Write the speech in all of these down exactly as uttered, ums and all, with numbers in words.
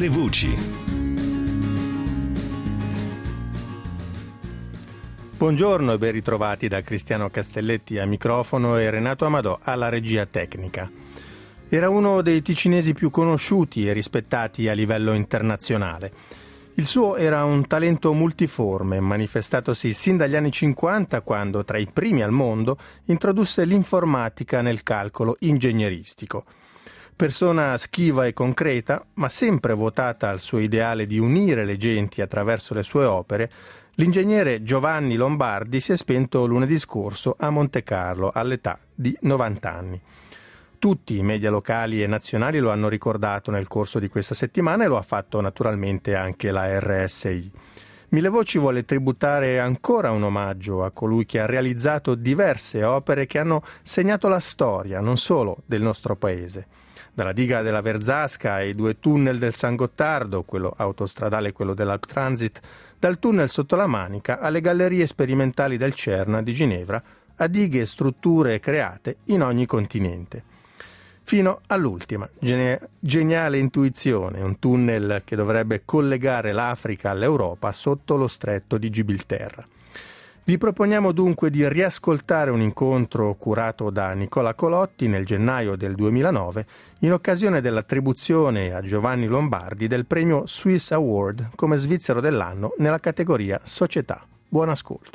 Mille voci. Buongiorno e ben ritrovati da Cristiano Castelletti a microfono e Renato Amadò alla regia tecnica. Era uno dei ticinesi più conosciuti e rispettati a livello internazionale. Il suo era un talento multiforme, manifestatosi sin dagli anni cinquanta quando, tra i primi al mondo, introdusse l'informatica nel calcolo ingegneristico. Persona schiva e concreta, ma sempre votata al suo ideale di unire le genti attraverso le sue opere, l'ingegnere Giovanni Lombardi si è spento lunedì scorso a Montecarlo all'età di novanta anni. Tutti i media locali e nazionali lo hanno ricordato nel corso di questa settimana e lo ha fatto naturalmente anche la R S I. Mille Voci vuole tributare ancora un omaggio a colui che ha realizzato diverse opere che hanno segnato la storia non solo del nostro paese. Dalla diga della Verzasca ai due tunnel del San Gottardo, quello autostradale e quello dell'Alp Transit, dal tunnel sotto la Manica alle gallerie sperimentali del CERN di Ginevra, a dighe e strutture create in ogni continente. Fino all'ultima, gene- geniale intuizione, un tunnel che dovrebbe collegare l'Africa all'Europa sotto lo stretto di Gibilterra. Vi proponiamo dunque di riascoltare un incontro curato da Nicola Colotti nel gennaio del duemilanove in occasione dell'attribuzione a Giovanni Lombardi del premio Swiss Award come svizzero dell'anno nella categoria Società. Buon ascolto.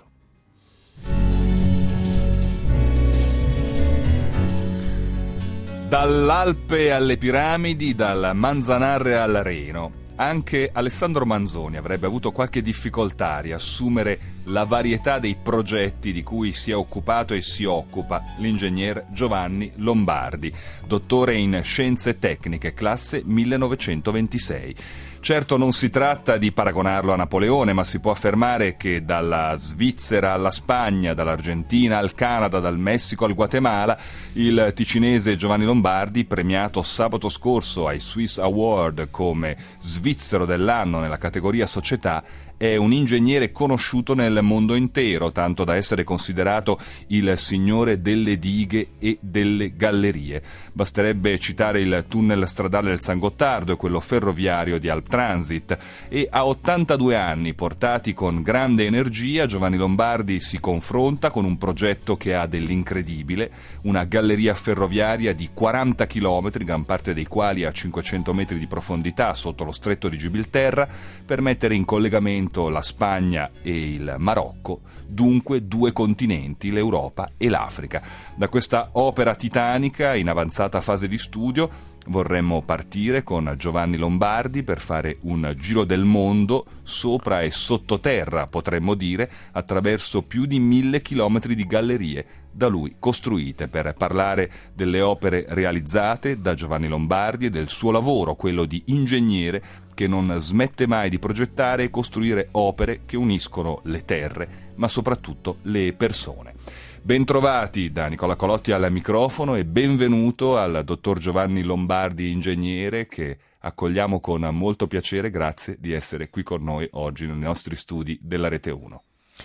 Dall'Alpe alle piramidi, dal Manzanarre al Reno. Anche Alessandro Manzoni avrebbe avuto qualche difficoltà a riassumere la varietà dei progetti di cui si è occupato e si occupa l'ingegner Giovanni Lombardi, dottore in scienze tecniche, classe millenovecentoventisei. Certo non si tratta di paragonarlo a Napoleone, ma si può affermare che dalla Svizzera alla Spagna, dall'Argentina al Canada, dal Messico al Guatemala, il ticinese Giovanni Lombardi, premiato sabato scorso ai Swiss Award come svizzero dell'anno nella categoria società, è un ingegnere conosciuto nel mondo intero, tanto da essere considerato il signore delle dighe e delle gallerie. Basterebbe citare il tunnel stradale del San Gottardo e quello ferroviario di Alp Transit. E a ottantadue anni, portati con grande energia, Giovanni Lombardi si confronta con un progetto che ha dell'incredibile, una galleria ferroviaria di quaranta chilometri, gran parte dei quali a cinquecento metri di profondità sotto lo stretto di Gibilterra, per mettere in collegamento la Spagna e il Marocco, dunque due continenti, l'Europa e l'Africa. Da questa opera titanica in avanzata fase di studio vorremmo partire con Giovanni Lombardi per fare un giro del mondo sopra e sottoterra, potremmo dire, attraverso più di mille chilometri di gallerie da lui costruite, per parlare delle opere realizzate da Giovanni Lombardi e del suo lavoro, quello di ingegnere che non smette mai di progettare e costruire opere che uniscono le terre, ma soprattutto le persone. Bentrovati da Nicola Colotti al microfono e benvenuto al dottor Giovanni Lombardi, ingegnere, che accogliamo con molto piacere. Grazie di essere qui con noi oggi nei nostri studi della Rete uno.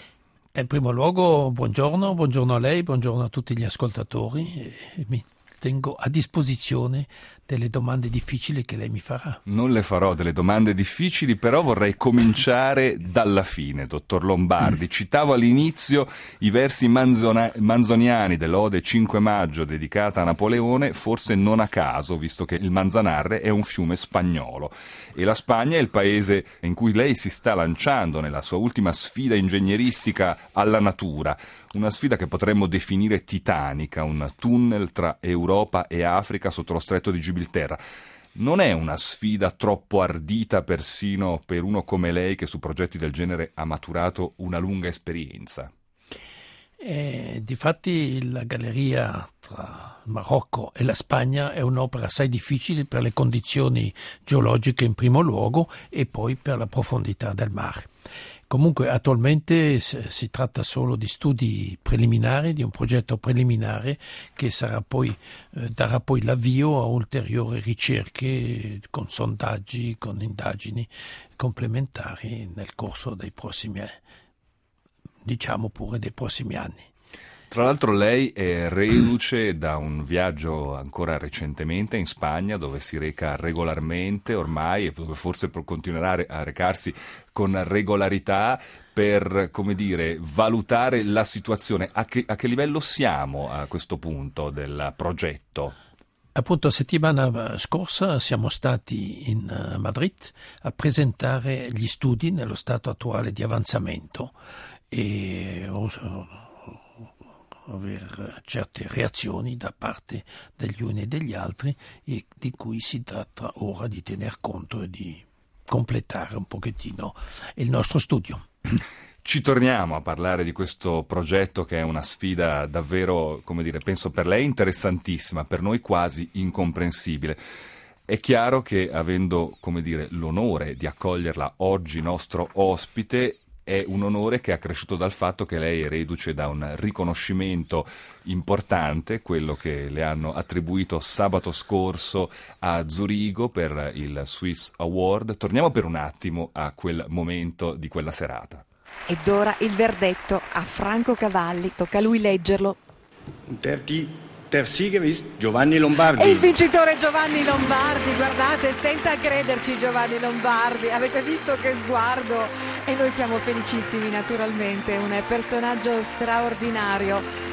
In primo luogo, buongiorno, buongiorno a lei, buongiorno a tutti gli ascoltatori. E mi tengo a disposizione delle domande difficili che lei mi farà. Non le farò delle domande difficili, però vorrei cominciare dalla fine, dottor Lombardi. Citavo all'inizio i versi manzona- manzoniani dell'Ode cinque maggio dedicata a Napoleone, forse non a caso, visto che il Manzanarre è un fiume spagnolo e la Spagna è il paese in cui lei si sta lanciando nella sua ultima sfida ingegneristica alla natura. Una sfida che potremmo definire titanica, un tunnel tra Europa e Africa sotto lo stretto di Gibilterra. Non è una sfida troppo ardita persino per uno come lei che su progetti del genere ha maturato una lunga esperienza? Eh, difatti la galleria tra il Marocco e la Spagna è un'opera assai difficile per le condizioni geologiche in primo luogo e poi per la profondità del mare. Comunque attualmente si tratta solo di studi preliminari, di un progetto preliminare che sarà poi, eh, darà poi l'avvio a ulteriori ricerche con sondaggi, con indagini complementari nel corso dei prossimi, diciamo pure dei prossimi anni. Tra l'altro lei è reduce da un viaggio ancora recentemente in Spagna, dove si reca regolarmente ormai e dove forse continuerà a recarsi con regolarità per, come dire, valutare la situazione. A che, a che livello siamo a questo punto del progetto? Appunto, settimana scorsa siamo stati in Madrid a presentare gli studi nello stato attuale di avanzamento e avere certe reazioni da parte degli uni e degli altri, e di cui si tratta ora di tener conto e di completare un pochettino il nostro studio. Ci torniamo a parlare di questo progetto, che è una sfida davvero, come dire, penso per lei interessantissima, per noi quasi incomprensibile. È chiaro che, avendo, come dire, l'onore di accoglierla oggi nostro ospite, è un onore che è accresciuto dal fatto che lei è reduce da un riconoscimento importante, quello che le hanno attribuito sabato scorso a Zurigo per il Swiss Award. Torniamo per un attimo a quel momento di quella serata. Ed ora il verdetto a Franco Cavalli, tocca a lui leggerlo. Der, der Sieger ist Giovanni Lombardi. E il vincitore Giovanni Lombardi, guardate, stenta a crederci Giovanni Lombardi, avete visto che sguardo? E noi siamo felicissimi, naturalmente, un personaggio straordinario.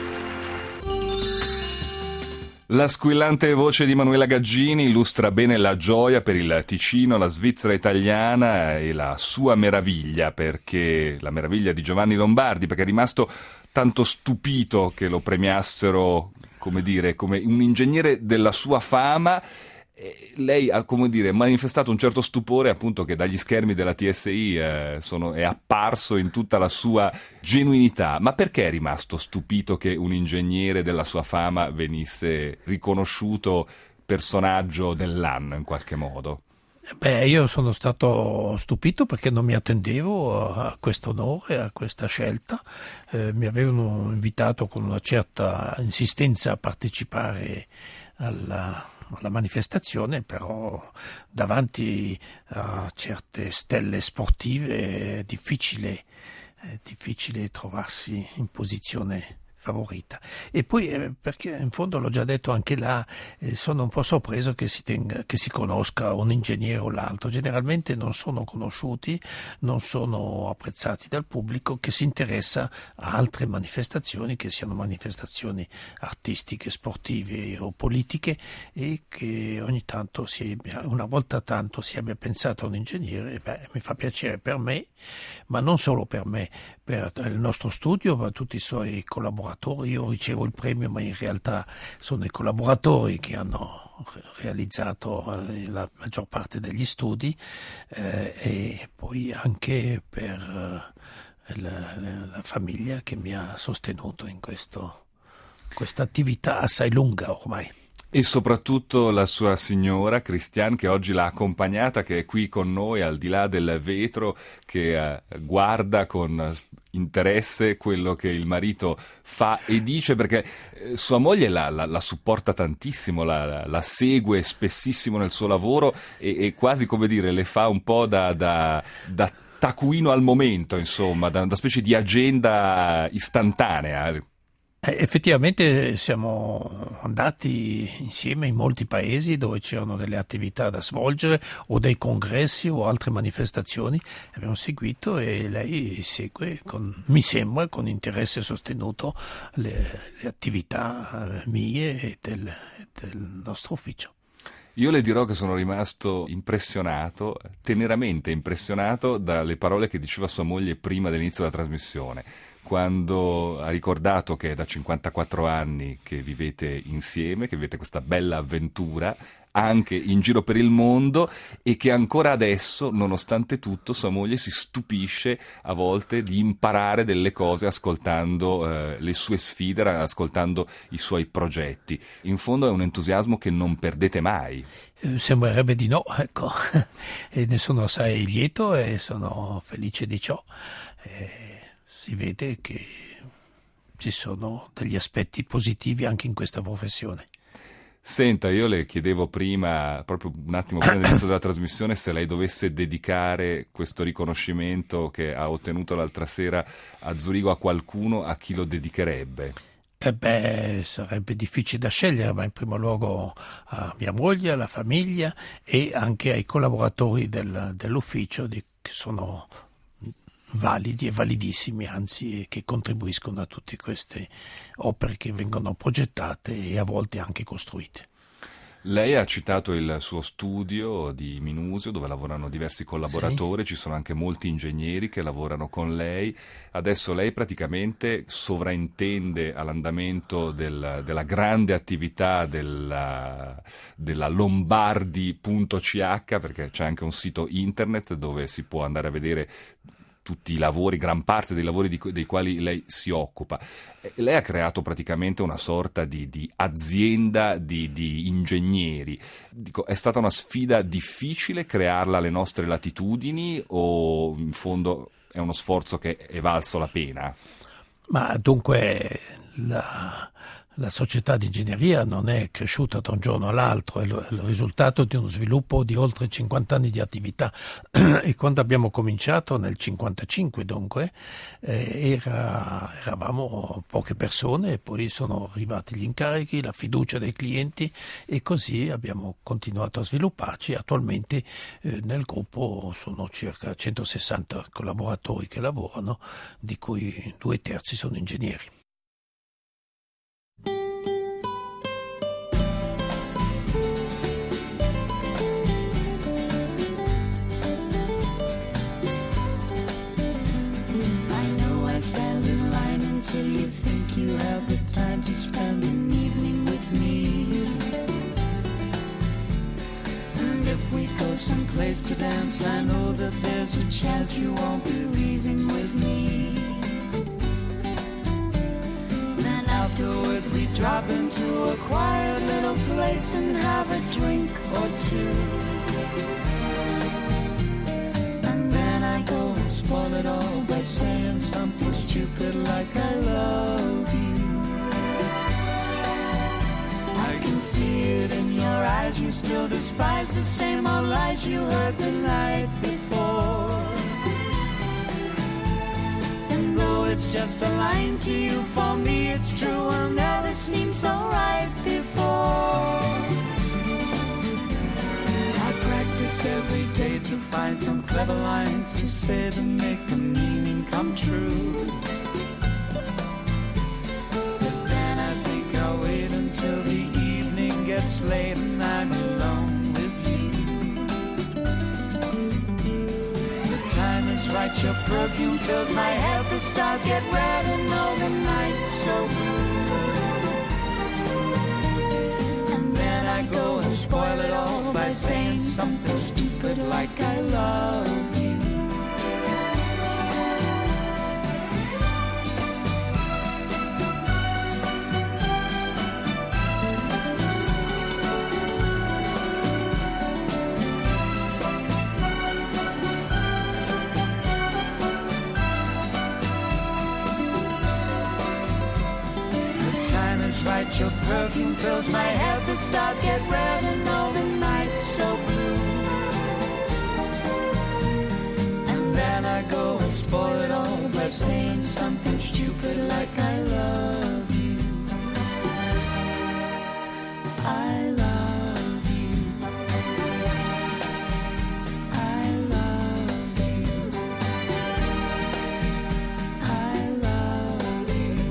La squillante voce di Manuela Gaggini illustra bene la gioia per il Ticino, la Svizzera italiana e la sua meraviglia, perché la meraviglia di Giovanni Lombardi, perché è rimasto tanto stupito che lo premiassero, come dire, come un ingegnere della sua fama. Lei ha, come dire, manifestato un certo stupore, appunto, che dagli schermi della T S I eh, sono, è apparso in tutta la sua genuinità. Ma perché è rimasto stupito che un ingegnere della sua fama venisse riconosciuto personaggio dell'anno in qualche modo? Beh, io sono stato stupito perché non mi attendevo a questo onore, a questa scelta. Eh, mi avevano invitato con una certa insistenza a partecipare alla alla manifestazione, però davanti a certe stelle sportive è difficile, è difficile trovarsi in posizione favorita. E poi eh, perché in fondo l'ho già detto anche là, eh, sono un po' sorpreso che si, tenga, che si conosca un ingegnere o l'altro. Generalmente non sono conosciuti, non sono apprezzati dal pubblico che si interessa a altre manifestazioni, che siano manifestazioni artistiche, sportive o politiche, e che ogni tanto si abbia, una volta tanto si abbia pensato a un ingegnere. Beh, mi fa piacere per me, ma non solo per me, per il nostro studio, per tutti i suoi collaboratori. Io ricevo il premio, ma in realtà sono i collaboratori che hanno realizzato la maggior parte degli studi, eh, e poi anche per eh, la, la famiglia che mi ha sostenuto in questo, questa attività assai lunga ormai. E soprattutto la sua signora Christiane, che oggi l'ha accompagnata, che è qui con noi al di là del vetro, che eh, guarda con interesse quello che il marito fa e dice, perché eh, sua moglie la, la, la supporta tantissimo, la, la segue spessissimo nel suo lavoro e, e quasi, come dire, le fa un po' da, da, da taccuino al momento, insomma, da una specie di agenda istantanea. Eh, effettivamente siamo andati insieme in molti paesi dove c'erano delle attività da svolgere o dei congressi o altre manifestazioni, abbiamo seguito, e lei segue, con, mi sembra, con interesse sostenuto le, le attività mie e del, del nostro ufficio. Io le dirò che sono rimasto impressionato, teneramente impressionato, dalle parole che diceva sua moglie prima dell'inizio della trasmissione, quando ha ricordato che è da cinquantaquattro anni che vivete insieme, che vivete questa bella avventura anche in giro per il mondo, e che ancora adesso, nonostante tutto, sua moglie si stupisce a volte di imparare delle cose ascoltando eh, le sue sfide, ascoltando i suoi progetti. In fondo è un entusiasmo che non perdete mai. Eh, sembrerebbe di no, ecco, e ne sono assai lieto e sono felice di ciò. Eh, si vede che ci sono degli aspetti positivi anche in questa professione. Senta, io le chiedevo prima, proprio un attimo prima dell'inizio della trasmissione, se lei dovesse dedicare questo riconoscimento che ha ottenuto l'altra sera a Zurigo a qualcuno, a chi lo dedicherebbe? Eh beh, sarebbe difficile da scegliere, ma in primo luogo a mia moglie, alla famiglia e anche ai collaboratori del, dell'ufficio di, che sono validi e validissimi, anzi che contribuiscono a tutte queste opere che vengono progettate e a volte anche costruite. Lei ha citato il suo studio di Minusio, dove lavorano diversi collaboratori, sì. Ci sono anche molti ingegneri che lavorano con lei. Adesso lei praticamente sovraintende all'andamento del, della grande attività della, della Lombardi punto c h, perché c'è anche un sito internet dove si può andare a vedere tutti i lavori, gran parte dei lavori di, dei quali lei si occupa. E lei ha creato praticamente una sorta di, di azienda di, di ingegneri. Dico, è stata una sfida difficile crearla alle nostre latitudini o in fondo è uno sforzo che è valso la pena? Ma dunque la... La società di ingegneria non è cresciuta da un giorno all'altro, è il risultato di uno sviluppo di oltre cinquanta anni di attività e quando abbiamo cominciato nel cinquantacinque dunque eh, era, eravamo poche persone e poi sono arrivati gli incarichi, la fiducia dei clienti e così abbiamo continuato a svilupparci. Attualmente eh, nel gruppo sono circa centosessanta collaboratori che lavorano, di cui due terzi sono ingegneri. Till you think you have the time to spend an evening with me. And if we go someplace to dance, I know that there's a chance you won't be leaving with me. Then afterwards we drop into a quiet little place and have a drink or two. And then I go and spoil it all by saying something stupid like I love you. I can see it in your eyes, you still despise the same old lies you heard the night before. And though it's just a line to you, for me it's true, will never seem so right before. I practice every day to find some clever lines to say to make the meaning come true. But then I think I'll wait until the evening gets late and I'm alone with you. The time is right, your perfume fills my head, the stars get red and all the night's so blue. And then I go and spoil it all by saying something stupid like I love you. Right, your perfume fills my head, the stars get red and all the night's so blue. And then I go and spoil it all by saying something stupid like I love you. I love you. I love you. I love you.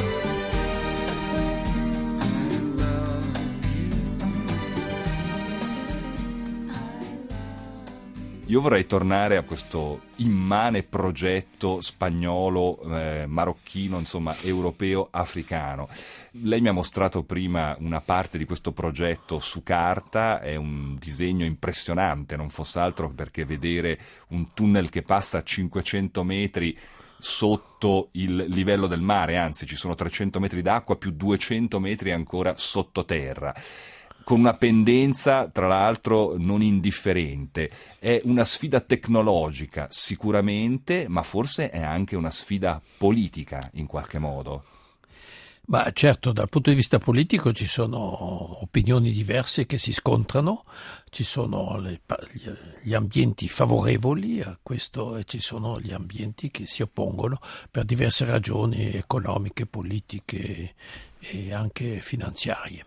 Io vorrei tornare a questo immane progetto spagnolo, eh, marocchino, insomma europeo, africano. Lei mi ha mostrato prima una parte di questo progetto su carta, è un disegno impressionante, non fosse altro perché vedere un tunnel che passa a cinquecento metri sotto il livello del mare, anzi ci sono trecento metri d'acqua più duecento metri ancora sottoterra, con una pendenza tra l'altro non indifferente. È una sfida tecnologica sicuramente, ma forse è anche una sfida politica in qualche modo. Ma certo, dal punto di vista politico ci sono opinioni diverse che si scontrano, ci sono le, gli ambienti favorevoli a questo e ci sono gli ambienti che si oppongono per diverse ragioni economiche, politiche e anche finanziarie.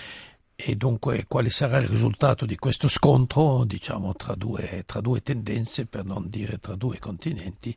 E dunque quale sarà il risultato di questo scontro, diciamo, tra due, tra due tendenze, per non dire tra due continenti,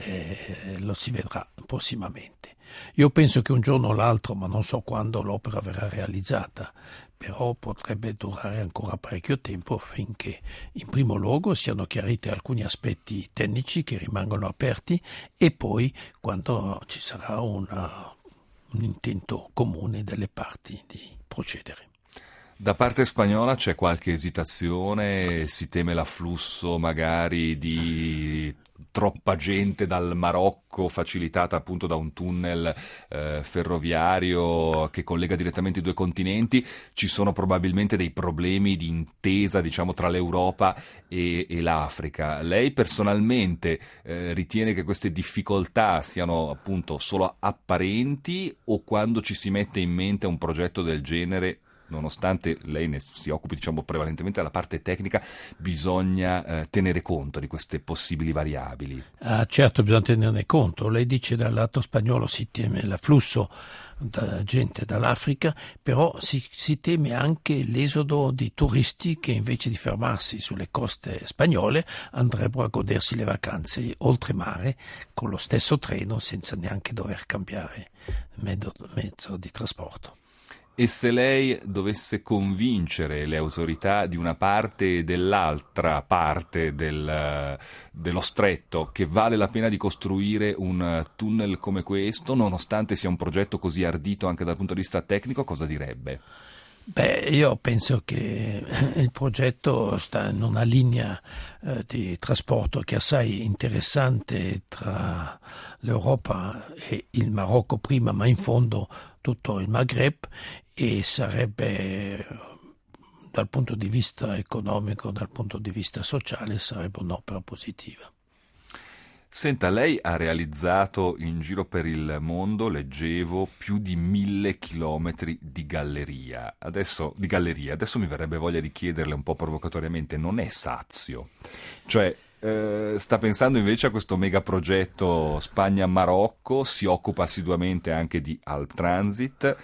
eh, lo si vedrà prossimamente. Io penso che un giorno o l'altro, ma non so quando, l'opera verrà realizzata, però potrebbe durare ancora parecchio tempo finché in primo luogo siano chiariti alcuni aspetti tecnici che rimangono aperti e poi quando ci sarà una, un intento comune delle parti di procedere. Da parte spagnola c'è qualche esitazione? Si teme l'afflusso magari di troppa gente dal Marocco, facilitata appunto da un tunnel eh, ferroviario che collega direttamente i due continenti? Ci sono probabilmente dei problemi di intesa, diciamo, tra l'Europa e, e l'Africa. Lei personalmente eh, ritiene che queste difficoltà siano appunto solo apparenti, o quando ci si mette in mente un progetto del genere, nonostante lei ne si occupi, diciamo, prevalentemente della parte tecnica, bisogna eh, tenere conto di queste possibili variabili? Ah, certo, bisogna tenerne conto. Lei dice dal lato spagnolo si teme l'afflusso da gente dall'Africa, però si, si teme anche l'esodo di turisti che invece di fermarsi sulle coste spagnole andrebbero a godersi le vacanze oltremare con lo stesso treno senza neanche dover cambiare mezzo, mezzo di trasporto. E se lei dovesse convincere le autorità di una parte e dell'altra parte del, dello stretto che vale la pena di costruire un tunnel come questo, nonostante sia un progetto così ardito anche dal punto di vista tecnico, cosa direbbe? Beh, io penso che il progetto sta in una linea eh, di trasporto che è assai interessante tra l'Europa e il Marocco prima, ma in fondo tutto il Maghreb, e sarebbe, dal punto di vista economico, dal punto di vista sociale, sarebbe un'opera positiva. Senta, lei ha realizzato in giro per il mondo, leggevo, più di mille chilometri di galleria. Adesso, di galleria. Adesso mi verrebbe voglia di chiederle un po' provocatoriamente, non è sazio? Cioè, eh, sta pensando invece a questo megaprogetto Spagna-Marocco, si occupa assiduamente anche di Alp Transit.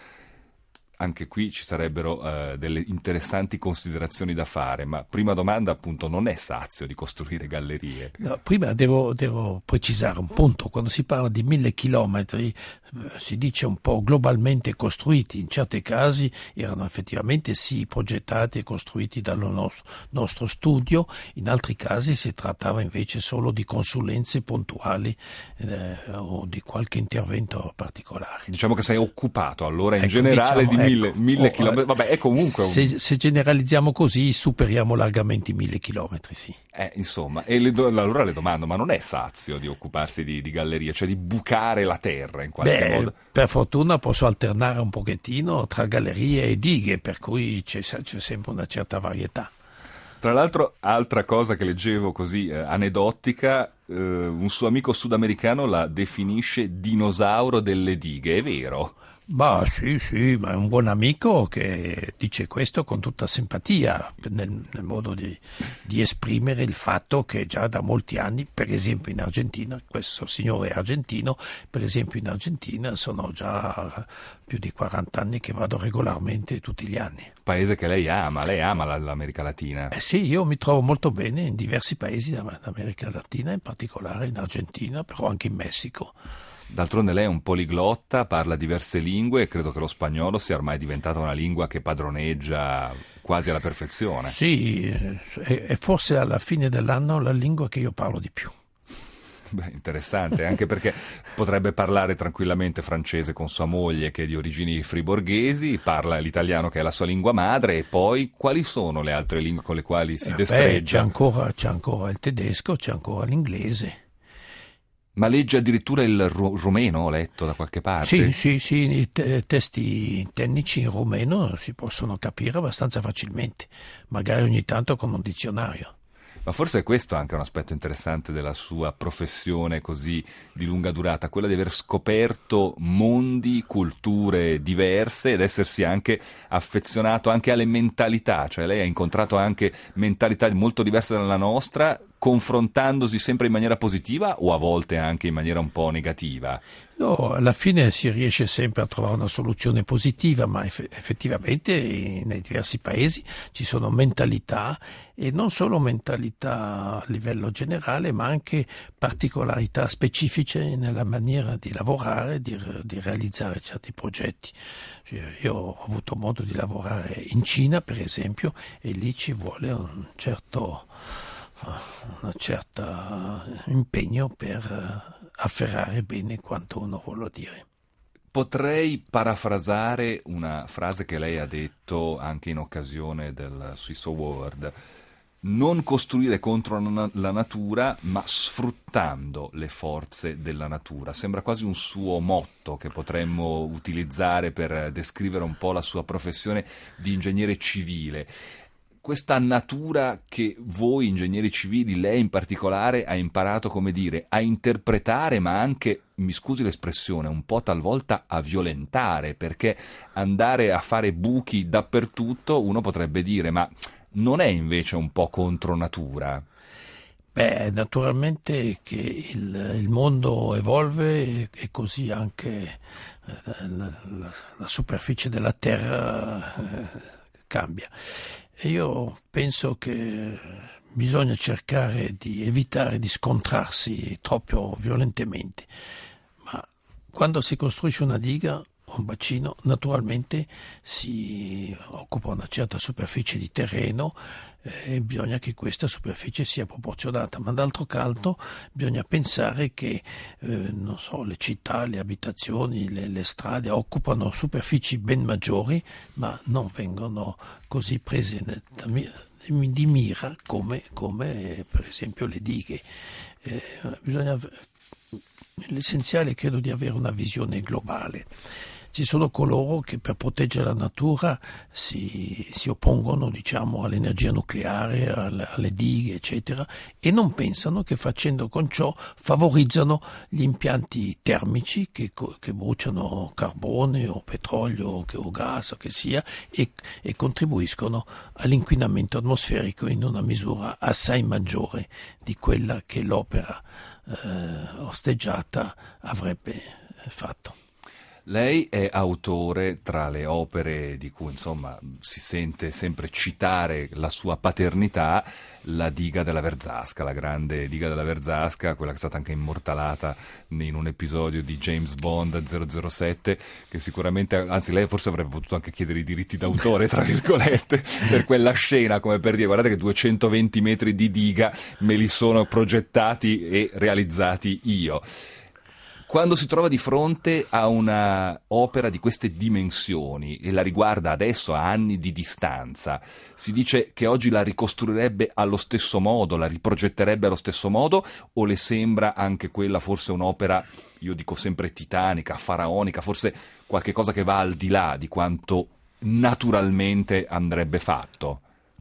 Anche qui ci sarebbero uh, delle interessanti considerazioni da fare, ma prima domanda, appunto, non è sazio di costruire gallerie? No, prima devo, devo precisare un punto: quando si parla di mille chilometri eh, si dice un po' globalmente costruiti, in certi casi erano effettivamente sì progettati e costruiti dal nostro, nostro studio, in altri casi si trattava invece solo di consulenze puntuali eh, o di qualche intervento particolare. Diciamo che sei occupato allora in ecco, generale diciamo, di mille, ecco, mille oh, chilometri, vabbè, è comunque un... se, se generalizziamo così superiamo largamente i mille chilometri, sì. Eh, insomma, e le do, allora le domando, ma non è sazio di occuparsi di, di gallerie, cioè di bucare la terra in qualche Beh, modo? Per fortuna posso alternare un pochettino tra gallerie e dighe, per cui c'è, c'è sempre una certa varietà. Tra l'altro, altra cosa che leggevo così eh, aneddotica, eh, un suo amico sudamericano la definisce dinosauro delle dighe, è vero? Ma sì, sì, ma è un buon amico che dice questo con tutta simpatia, nel, nel modo di, di esprimere il fatto che già da molti anni, per esempio in Argentina, questo signore è argentino, per esempio in Argentina sono già più di quaranta anni che vado regolarmente tutti gli anni. Paese che lei ama, lei ama l'America Latina. Eh sì, io mi trovo molto bene in diversi paesi dell'America Latina, in particolare in Argentina, però anche in Messico. D'altronde lei è un poliglotta, parla diverse lingue e credo che lo spagnolo sia ormai diventata una lingua che padroneggia quasi alla perfezione. Sì, è forse alla fine dell'anno la lingua che io parlo di più. Beh, interessante, anche perché potrebbe parlare tranquillamente francese con sua moglie che è di origini friborghesi, parla l'italiano che è la sua lingua madre, e poi quali sono le altre lingue con le quali si destreggia? Beh, c'è ancora, c'è ancora il tedesco, c'è ancora l'inglese. Ma legge addirittura il ru- rumeno, ho letto da qualche parte? Sì, sì, sì, i te- testi tecnici in rumeno si possono capire abbastanza facilmente, magari ogni tanto con un dizionario. Ma forse è questo anche un aspetto interessante della sua professione così di lunga durata, quella di aver scoperto mondi, culture diverse ed essersi anche affezionato anche alle mentalità, cioè lei ha incontrato anche mentalità molto diverse dalla nostra, confrontandosi sempre in maniera positiva o a volte anche in maniera un po' negativa? No, alla fine si riesce sempre a trovare una soluzione positiva, ma eff- effettivamente nei diversi paesi ci sono mentalità, e non solo mentalità a livello generale, ma anche particolarità specifiche nella maniera di lavorare, di, di realizzare certi progetti. Io ho avuto modo di lavorare in Cina, per esempio, e lì ci vuole un certo un certo impegno per afferrare bene quanto uno vuole dire. Potrei parafrasare una frase che lei ha detto anche in occasione del Swiss Award: non costruire contro la natura, ma sfruttando le forze della natura. Sembra quasi un suo motto che potremmo utilizzare per descrivere un po' la sua professione di ingegnere civile. Questa natura che voi ingegneri civili, lei in particolare, ha imparato, come dire, a interpretare, ma anche, mi scusi l'espressione, un po' talvolta a violentare, perché andare a fare buchi dappertutto, uno potrebbe dire, ma non è invece un po' contro natura? Beh, naturalmente che il, il mondo evolve e così anche eh, la, la, la superficie della Terra eh, cambia. E io penso che bisogna cercare di evitare di scontrarsi troppo violentemente, ma quando si costruisce una diga o un bacino, naturalmente si occupa una certa superficie di terreno e bisogna che questa superficie sia proporzionata, ma d'altro canto bisogna pensare che eh, non so, le città, le abitazioni, le, le strade occupano superfici ben maggiori, ma non vengono così prese di mira come, come per esempio le dighe. Eh, bisogna, l'essenziale credo di avere una visione globale. Ci sono coloro che per proteggere la natura si, si oppongono, diciamo, all'energia nucleare, alle, alle dighe, eccetera, e non pensano che facendo con ciò favorizzano gli impianti termici che, che bruciano carbone o petrolio o, o gas, che sia, e, e contribuiscono all'inquinamento atmosferico in una misura assai maggiore di quella che l'opera eh, osteggiata avrebbe fatto. Lei è autore, tra le opere di cui insomma si sente sempre citare la sua paternità, la diga della Verzasca, la grande diga della Verzasca, quella che è stata anche immortalata in un episodio di James Bond zero zero sette, che sicuramente, anzi lei forse avrebbe potuto anche chiedere i diritti d'autore, tra virgolette, per quella scena, come per dire guardate che duecentoventi metri di diga me li sono progettati e realizzati io. Quando si trova di fronte a una opera di queste dimensioni e la riguarda adesso a anni di distanza, si dice che oggi la ricostruirebbe allo stesso modo, la riprogetterebbe allo stesso modo, o le sembra anche quella forse un'opera, io dico sempre titanica, faraonica, forse qualche cosa che va al di là di quanto naturalmente andrebbe fatto?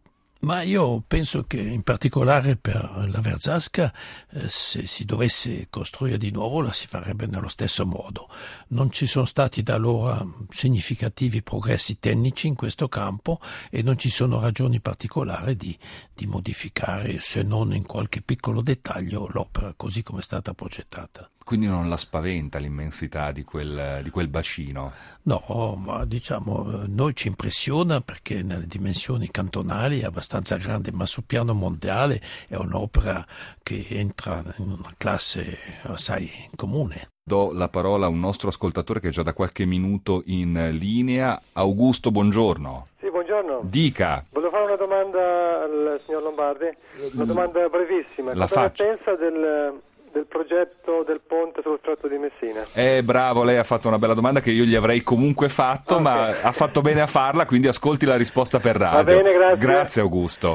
Ma io penso che in particolare per la Verzasca eh, se si dovesse costruire di nuovo la si farebbe nello stesso modo. Non ci sono stati da allora significativi progressi tecnici in questo campo e non ci sono ragioni particolari di, di modificare, se non in qualche piccolo dettaglio, l'opera così come è stata progettata. Quindi non la spaventa l'immensità di quel, di quel bacino? No, ma diciamo, noi ci impressiona perché nelle dimensioni cantonali è abbastanza grande, ma sul piano mondiale è un'opera che entra in una classe assai comune. Do la parola a un nostro ascoltatore che è già da qualche minuto in linea. Augusto, buongiorno. Sì, buongiorno. Dica. Volevo fare una domanda al signor Lombardi, una domanda brevissima. La Cosa faccio. ne pensa del... del progetto del ponte sullo Stretto di Messina? Eh, bravo, lei ha fatto una bella domanda che io gli avrei comunque fatto, okay. Ma ha fatto bene a farla, quindi ascolti la risposta per radio. Va bene, grazie. Grazie Augusto.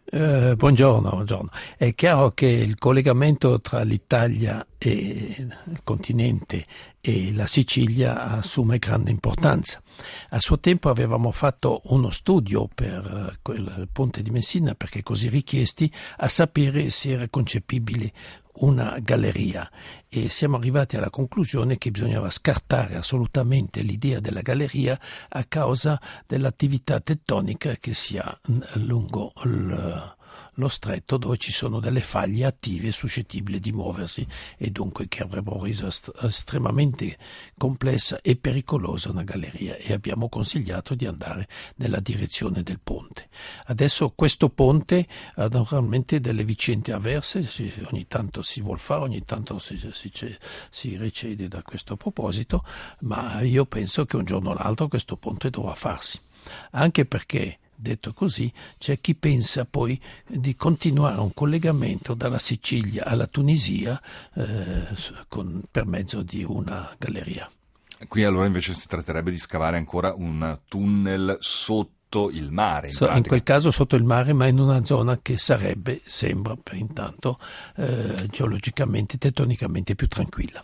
Eh, buongiorno, buongiorno. È chiaro che il collegamento tra l'Italia e il continente e la Sicilia assume grande importanza. A suo tempo avevamo fatto uno studio per quel ponte di Messina, perché così richiesti, a sapere se era concepibile una galleria, e siamo arrivati alla conclusione che bisognava scartare assolutamente l'idea della galleria a causa dell'attività tettonica che si ha lungo il lo stretto, dove ci sono delle faglie attive suscettibili di muoversi e dunque che avrebbero reso est- estremamente complessa e pericolosa una galleria, e abbiamo consigliato di andare nella direzione del ponte. Adesso questo ponte ha naturalmente delle vicende avverse, si, ogni tanto si vuol fare, ogni tanto si, si, si recede da questo proposito, ma io penso che un giorno o l'altro questo ponte dovrà farsi, anche perché, detto così, c'è chi pensa poi di continuare un collegamento dalla Sicilia alla Tunisia eh, con, per mezzo di una galleria. Qui allora invece si tratterebbe di scavare ancora un tunnel sotto il mare. In, so, in quel caso sotto il mare, ma in una zona che sarebbe, sembra per intanto, eh, geologicamente, tettonicamente più tranquilla.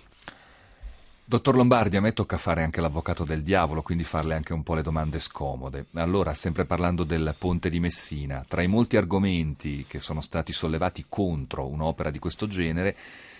Dottor Lombardi, a me tocca fare anche l'avvocato del diavolo, quindi farle anche un po' le domande scomode. Allora, sempre parlando del ponte di Messina, tra i molti argomenti che sono stati sollevati contro un'opera di questo genere,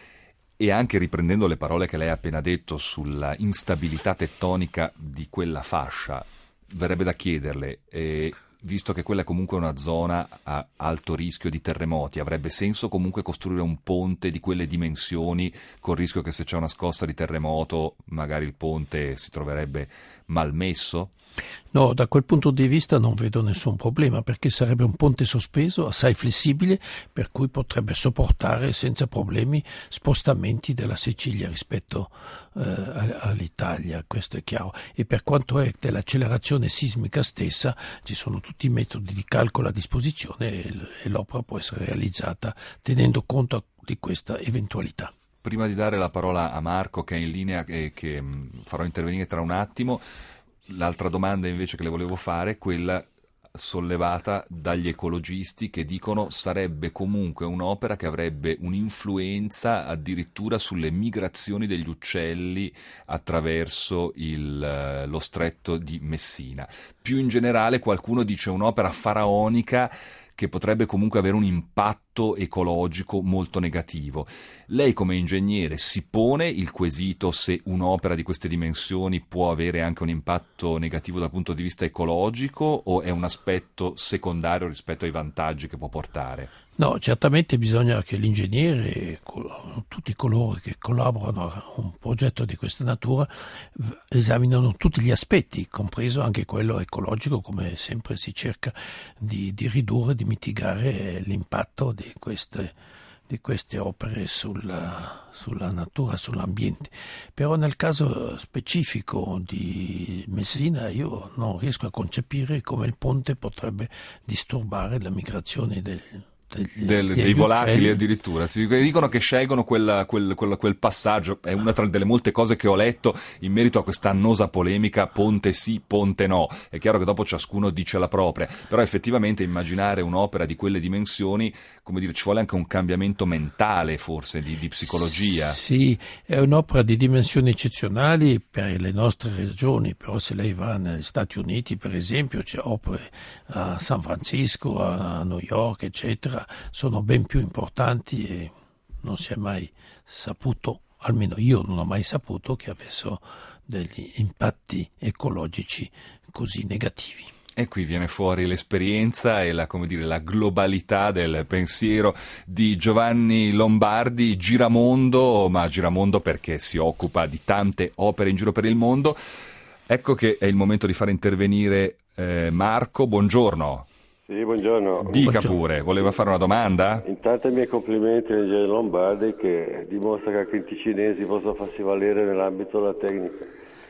e anche riprendendo le parole che lei ha appena detto sulla instabilità tettonica di quella fascia, verrebbe da chiederle, eh, visto che quella è comunque una zona a alto rischio di terremoti, avrebbe senso comunque costruire un ponte di quelle dimensioni, col rischio che se c'è una scossa di terremoto magari il ponte si troverebbe malmesso? No, da quel punto di vista non vedo nessun problema, perché sarebbe un ponte sospeso, assai flessibile, per cui potrebbe sopportare senza problemi spostamenti della Sicilia rispetto eh, all'Italia, questo è chiaro. E per quanto è dell'accelerazione sismica stessa, ci sono tutti i metodi di calcolo a disposizione e l'opera può essere realizzata tenendo conto di questa eventualità. Prima di dare la parola a Marco, che è in linea e che farò intervenire tra un attimo, l'altra domanda invece che le volevo fare è quella sollevata dagli ecologisti che dicono sarebbe comunque un'opera che avrebbe un'influenza addirittura sulle migrazioni degli uccelli attraverso il, lo stretto di Messina. Più in generale qualcuno dice un'opera faraonica che potrebbe comunque avere un impatto ecologico molto negativo. Lei come ingegnere si pone il quesito se un'opera di queste dimensioni può avere anche un impatto negativo dal punto di vista ecologico, o è un aspetto secondario rispetto ai vantaggi che può portare? No, certamente bisogna che l'ingegnere, tutti coloro che collaborano a un progetto di questa natura, esaminano tutti gli aspetti, compreso anche quello ecologico, come sempre si cerca di, di ridurre, di mitigare l'impatto di queste, di queste opere sulla, sulla natura, sull'ambiente. Però nel caso specifico di Messina io non riesco a concepire come il ponte potrebbe disturbare la migrazione del Degli, Del, dei volatili uccelli. Addirittura si dicono che scelgono quel, quel, quel, quel passaggio. È una tra delle molte cose che ho letto in merito a questa annosa polemica ponte sì, ponte no. È chiaro che dopo ciascuno dice la propria, però effettivamente immaginare un'opera di quelle dimensioni, come dire, ci vuole anche un cambiamento mentale forse di, di psicologia. Sì, è un'opera di dimensioni eccezionali per le nostre regioni, però se lei va negli Stati Uniti per esempio c'è opere a San Francisco, a New York eccetera, sono ben più importanti e non si è mai saputo, almeno io non ho mai saputo, che avessero degli impatti ecologici così negativi. E qui viene fuori l'esperienza e la, come dire, la globalità del pensiero di Giovanni Lombardi, giramondo, ma giramondo perché si occupa di tante opere in giro per il mondo. Ecco che è il momento di fare intervenire eh, Marco. Buongiorno. Sì, buongiorno. Dica Buongiorno. pure, voleva fare una domanda? Intanto i miei complimenti all'ingegnere Lombardi, che dimostra che anche i ticinesi possono farsi valere nell'ambito della tecnica.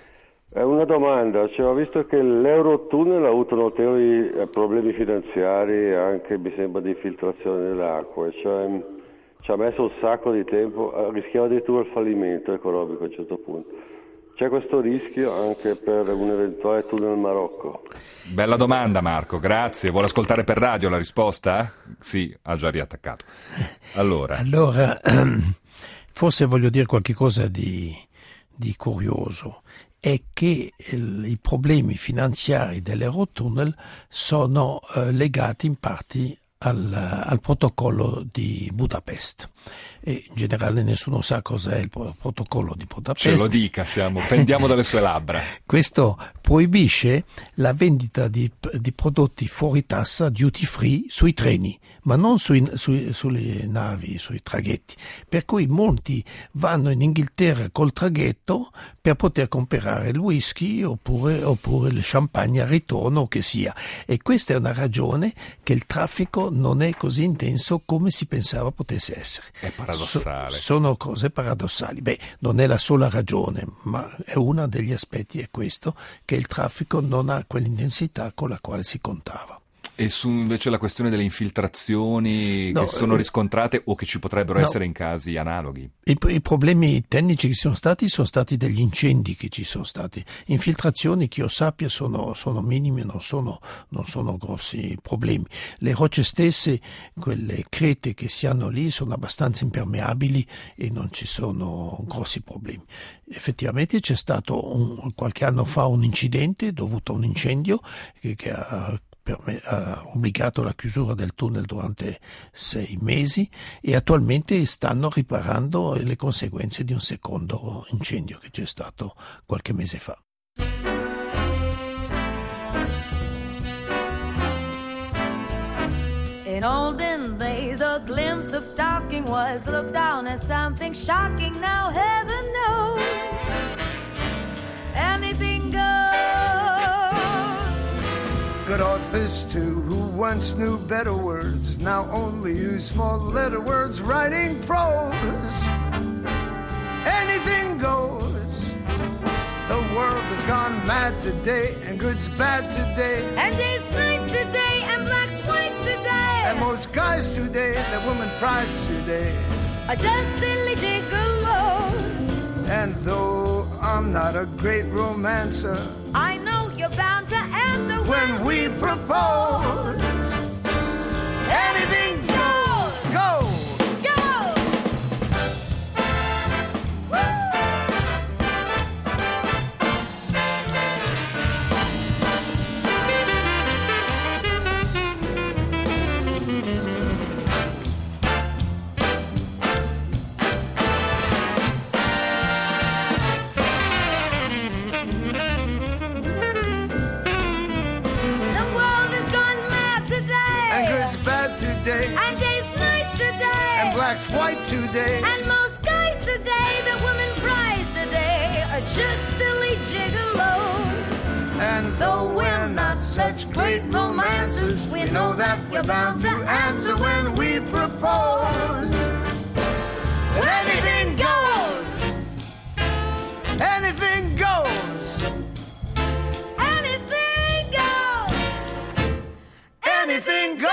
È una domanda, cioè, ho visto che l'Eurotunnel ha avuto notevoli problemi finanziari e anche mi sembra di infiltrazione delle acque, cioè ci ha messo un sacco di tempo, rischiava addirittura il fallimento economico a un certo punto. c'è questo rischio anche per un eventuale tunnel Marocco? Bella domanda, Marco, grazie. Vuole ascoltare per radio la risposta? Sì, ha già riattaccato. Allora, allora forse voglio dire qualche cosa di, di curioso. È che il, i problemi finanziari dell'Eurotunnel sono eh, legati in parte al, al protocollo di Budapest. E in generale nessuno sa cos'è il protocollo di Budapest. Ce lo dica, siamo, pendiamo dalle sue labbra. Questo proibisce la vendita di, di prodotti fuori tassa duty free sui treni, ma non sui, sui, sulle navi, sui traghetti. Per cui molti vanno in Inghilterra col traghetto per poter comprare il whisky oppure, oppure il champagne al ritorno, o che sia. E questa è una ragione che il traffico non è così intenso come si pensava potesse essere. È paradossale. So, sono cose paradossali. Beh, non è la sola ragione, ma è uno degli aspetti, è questo, che il traffico non ha quell'intensità con la quale si contava. E su invece la questione delle infiltrazioni no, che sono eh, riscontrate o che ci potrebbero no, essere in casi analoghi? I, I problemi tecnici che sono stati sono stati degli incendi che ci sono stati. Infiltrazioni, che io sappia, sono, sono minime, non sono, non sono grossi problemi. Le rocce stesse, quelle crete che si hanno lì, sono abbastanza impermeabili e non ci sono grossi problemi. Effettivamente c'è stato un, qualche anno fa un incidente dovuto a un incendio che, che ha ha obbligato la chiusura del tunnel durante sei mesi e attualmente stanno riparando le conseguenze di un secondo incendio che c'è stato qualche mese fa. In olden days a glimpse of stocking was looked down as something shocking. Now heaven knows anything goes. Good authors too, who once knew better words, now only use four-letter words writing prose. Anything goes. The world has gone mad today, and good's bad today, and day's night today, and black's white today. And most guys today, that woman prize today, are just silly gigolos. And though I'm not a great romancer, I know you're bound to answer when, when we propose. Anything goes, go, go. And day's nights today, and black's white today, and most guys today, the women prize today, are just silly gigolos. And though we're not such great romancers, we know that we're bound to answer when we propose. Anything goes, anything goes, anything goes, anything goes.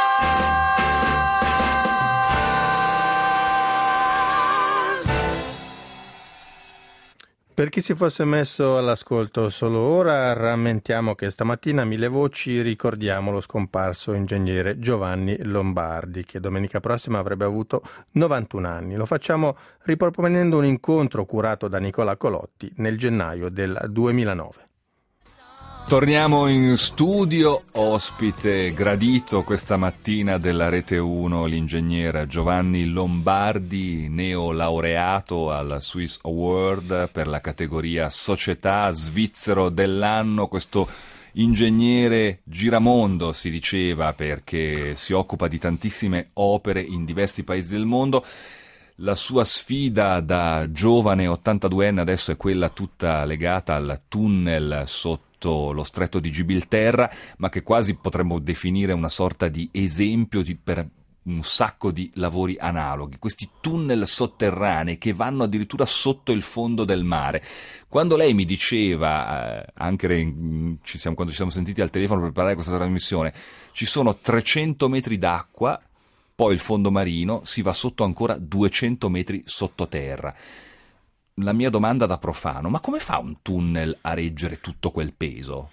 Per chi si fosse messo all'ascolto solo ora, rammentiamo che stamattina a Mille Voci ricordiamo lo scomparso ingegnere Giovanni Lombardi, che domenica prossima avrebbe avuto novantuno anni. Lo facciamo riproponendo un incontro curato da Nicola Colotti nel gennaio del duemilanove. Torniamo in studio, ospite gradito questa mattina della Rete uno, l'ingegnere Giovanni Lombardi, neolaureato al Swiss Award per la categoria Società, svizzero dell'anno. Questo ingegnere giramondo, si diceva, perché si occupa di tantissime opere in diversi paesi del mondo. La sua sfida da giovane ottantaduenne adesso è quella tutta legata al tunnel sotto lo stretto di Gibilterra, ma che quasi potremmo definire una sorta di esempio di, per un sacco di lavori analoghi, questi tunnel sotterranei che vanno addirittura sotto il fondo del mare. Quando lei mi diceva, eh, anche ci siamo, quando ci siamo sentiti al telefono per preparare questa trasmissione, ci sono trecento metri d'acqua, poi il fondo marino, si va sotto ancora duecento metri sottoterra. la mia domanda da profano, ma come fa un tunnel a reggere tutto quel peso?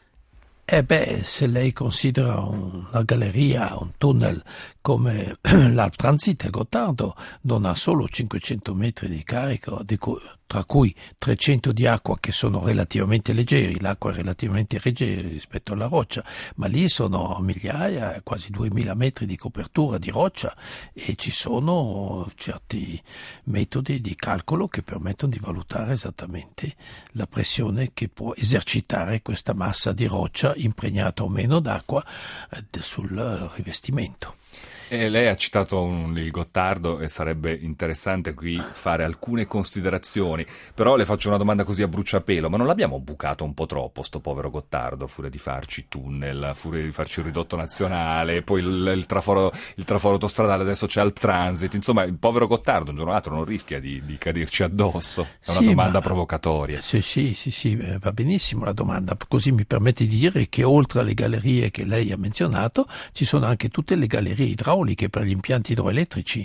Eh beh, se lei considera una galleria, un tunnel come l'Alptransit a Gottardo, non ha solo cinquecento metri di carico, di cui, tra cui trecento di acqua che sono relativamente leggeri, l'acqua è relativamente leggera rispetto alla roccia, ma lì sono migliaia, quasi duemila metri di copertura di roccia e ci sono certi metodi di calcolo che permettono di valutare esattamente la pressione che può esercitare questa massa di roccia impregnata o meno d'acqua eh, sul rivestimento. E lei ha citato un, il Gottardo e sarebbe interessante qui fare alcune considerazioni, però le faccio una domanda così a bruciapelo, ma non l'abbiamo bucato un po' troppo sto povero Gottardo, a furia di farci tunnel, a furia di farci il ridotto nazionale, poi il, il, traforo, il traforo autostradale, adesso c'è Alptransit, insomma il povero Gottardo un giorno o l'altro non rischia di, di caderci addosso, è una sì, domanda ma, provocatoria. Sì, sì, sì, sì, va benissimo la domanda, così mi permette di dire che oltre alle gallerie che lei ha menzionato ci sono anche tutte le gallerie idrauliche per gli impianti idroelettrici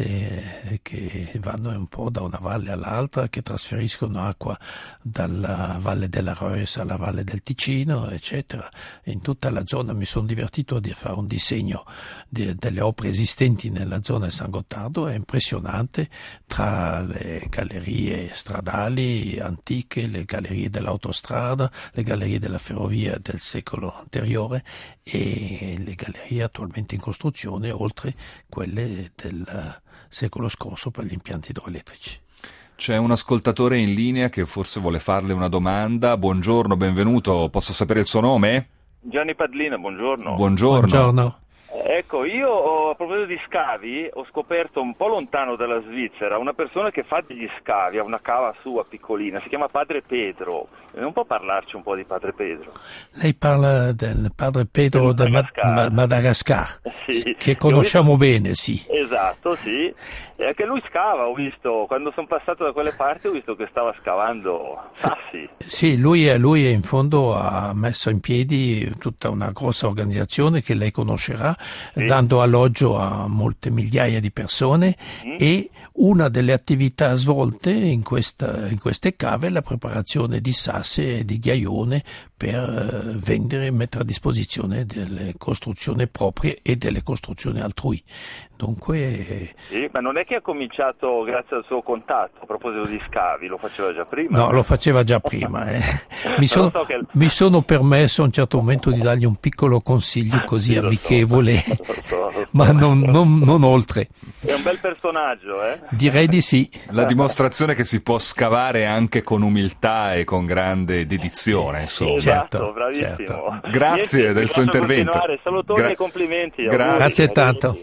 eh, che vanno un po' da una valle all'altra, che trasferiscono acqua dalla valle della Reuss alla valle del Ticino, eccetera. In tutta la zona mi sono divertito a fare un disegno di, delle opere esistenti nella zona di San Gottardo, è impressionante, tra le gallerie stradali antiche, le gallerie dell'autostrada, le gallerie della ferrovia del secolo anteriore e le gallerie attualmente in costruzione, oltre quelle del secolo scorso per gli impianti idroelettrici. C'è un ascoltatore in linea che forse vuole farle una domanda. Buongiorno, benvenuto. Posso sapere il suo nome? Gianni Padlina, buongiorno. Buongiorno. Buongiorno. Ecco, io a proposito di scavi ho scoperto un po' lontano dalla Svizzera una persona che fa degli scavi, ha una cava sua piccolina, si chiama Padre Pedro. Non può parlarci un po' di Padre Pedro? Lei parla del Padre Pedro del Madagascar, Ma- Madagascar sì. Che conosciamo bene, sì. Esatto, sì. E anche lui scava, ho visto, quando sono passato da quelle parti ho visto che stava scavando sassi. Sì, lui, è, lui è in fondo ha messo in piedi tutta una grossa organizzazione che lei conoscerà, sì, dando alloggio a molte migliaia di persone mm. e una delle attività svolte in, questa, in queste cave è la preparazione di sassi e di ghiaione per vendere e mettere a disposizione delle costruzioni proprie e delle costruzioni altrui. Dunque, sì, ma non è che ha cominciato grazie al suo contatto, a proposito di scavi, lo faceva già prima? No, lo faceva già prima. Eh. Mi, sono, so che... mi sono permesso a un certo momento di dargli un piccolo consiglio così sì, amichevole, so, lo so, lo so. ma non, non, non oltre. È un bel personaggio, eh? Direi di sì. La dimostrazione che si può scavare anche con umiltà e con grande dedizione, insomma. Esatto, certo, bravissimo. Certo. Grazie Niente, del suo intervento. Salutoni Gra- e complimenti. Gra- Grazie tanto.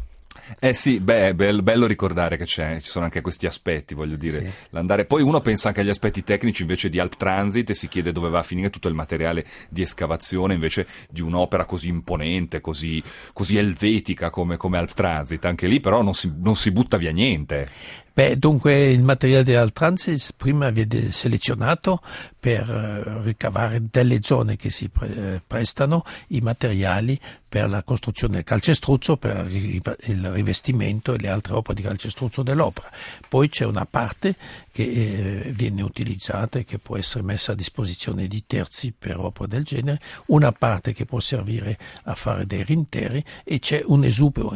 Eh sì, beh, è bello, bello ricordare che c'è, ci sono anche questi aspetti, voglio dire, sì. l'andare. Poi uno pensa anche agli aspetti tecnici invece di Alptransit e si chiede dove va a finire tutto il materiale di escavazione invece di un'opera così imponente, così, così elvetica come, come Alptransit. Anche lì però non si, non si butta via niente. Beh, dunque il materiale di Alptransit prima viene selezionato per ricavare delle zone che si pre- prestano i materiali per la costruzione del calcestruzzo, per il rivestimento e le altre opere di calcestruzzo dell'opera. Poi c'è una parte che eh, viene utilizzata e che può essere messa a disposizione di terzi per opere del genere, una parte che può servire a fare dei rinteri e c'è un esubero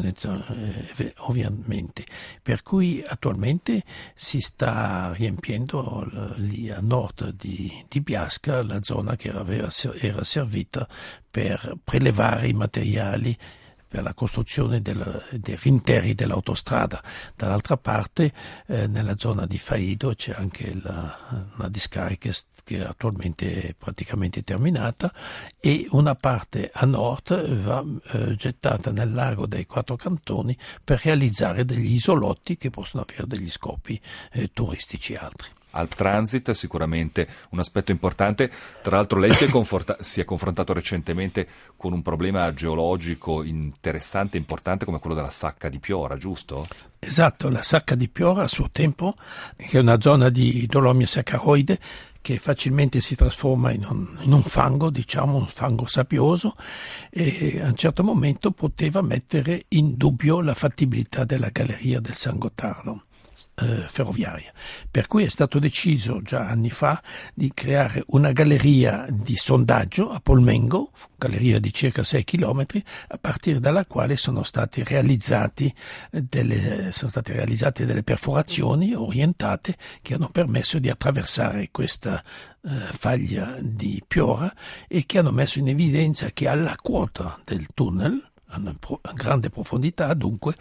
eh, ovviamente, per cui attualmente si sta riempiendo lì a nord di, di Biasca la zona che aveva, era servita per prelevare i materiali per la costruzione del, dei rinteri dell'autostrada. Dall'altra parte, eh, nella zona di Faido, c'è anche la, una discarica che attualmente è praticamente terminata e una parte a nord va eh, gettata nel lago dei Quattro Cantoni per realizzare degli isolotti che possono avere degli scopi eh, turistici altri. Alptransit è sicuramente un aspetto importante. Tra l'altro lei si è, conforta- si è confrontato recentemente con un problema geologico interessante e importante come quello della Sacca di Piora, giusto? Esatto, la Sacca di Piora a suo tempo, che è una zona di dolomie saccaroide che facilmente si trasforma in un, in un fango, diciamo un fango sabbioso, e a un certo momento poteva mettere in dubbio la fattibilità della galleria del San Gottardo. eh, ferroviaria. Per cui è stato deciso già anni fa di creare una galleria di sondaggio a Polmengo, galleria di circa sei chilometri, a partire dalla quale sono stati realizzati delle, sono state realizzate delle perforazioni orientate che hanno permesso di attraversare questa eh, faglia di Piora e che hanno messo in evidenza che alla quota del tunnel, a una pro- a grande profondità, dunque,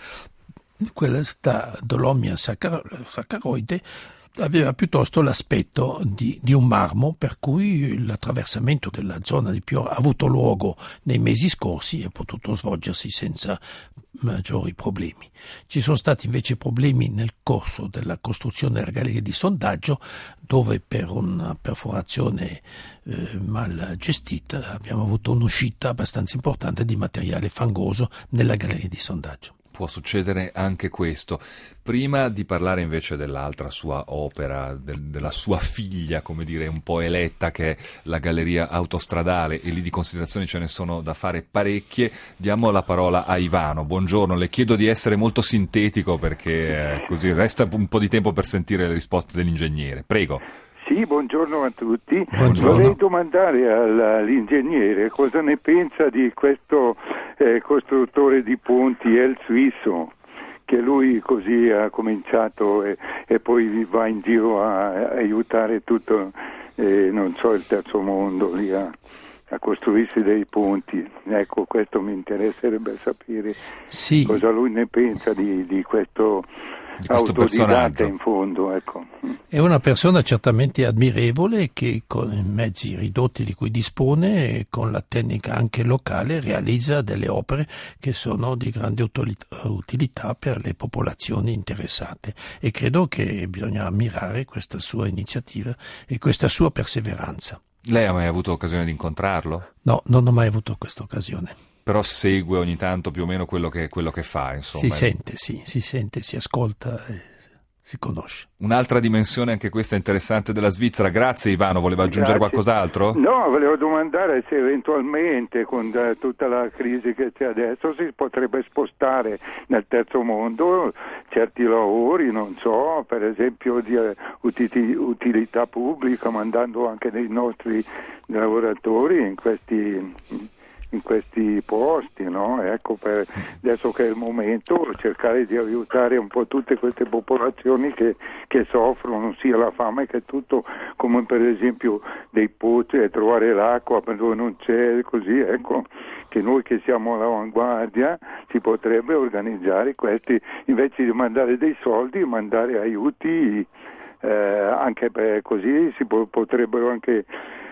questa Dolomia saccar- saccaroide aveva piuttosto l'aspetto di, di un marmo, per cui l'attraversamento della zona di Piora ha avuto luogo nei mesi scorsi e è potuto svolgersi senza maggiori problemi. Ci sono stati invece problemi nel corso della costruzione della galleria di sondaggio, dove per una perforazione eh, mal gestita abbiamo avuto un'uscita abbastanza importante di materiale fangoso nella galleria di sondaggio. Può succedere anche questo. Prima di parlare invece dell'altra sua opera, del, della sua figlia, come dire, un po' eletta, che è la Galleria Autostradale, e lì di considerazioni ce ne sono da fare parecchie, diamo la parola a Ivano. Buongiorno, le chiedo di essere molto sintetico perché eh, così resta un po' di tempo per sentire le risposte dell'ingegnere. Prego. Sì, buongiorno a tutti. Buongiorno. Vorrei domandare all'ingegnere cosa ne pensa di questo eh, costruttore di ponti El Suizo, che lui così ha cominciato e, e poi va in giro a, a aiutare tutto, eh, non so, il terzo mondo lì a, a costruirsi dei ponti. Ecco, questo mi interesserebbe sapere sì. cosa lui ne pensa di, di questo... Di questo autodidatta personaggio. in fondo, ecco. È una persona certamente ammirevole che con i mezzi ridotti di cui dispone e con la tecnica anche locale realizza delle opere che sono di grande utilità per le popolazioni interessate, e credo che bisogna ammirare questa sua iniziativa e questa sua perseveranza. Lei ha mai avuto occasione di incontrarlo? No, non ho mai avuto questa occasione. Però segue ogni tanto più o meno quello che, quello che fa, insomma. Si sente, sì, si sente, si ascolta e si conosce. Un'altra dimensione, anche questa interessante, della Svizzera. Grazie Ivano, voleva aggiungere Grazie. qualcos'altro? No, volevo domandare se eventualmente con eh, tutta la crisi che c'è adesso si potrebbe spostare nel terzo mondo certi lavori, non so, per esempio di eh, uti- utilità pubblica, mandando anche dei nostri lavoratori in questi... in questi posti, no? Ecco, per adesso che è il momento, cercare di aiutare un po' tutte queste popolazioni che, che soffrono sia la fame che tutto, come per esempio dei pozzi, trovare l'acqua dove non c'è, così, ecco, che noi che siamo all'avanguardia si potrebbe organizzare questi, invece di mandare dei soldi, mandare aiuti, eh, anche per così si po- potrebbero anche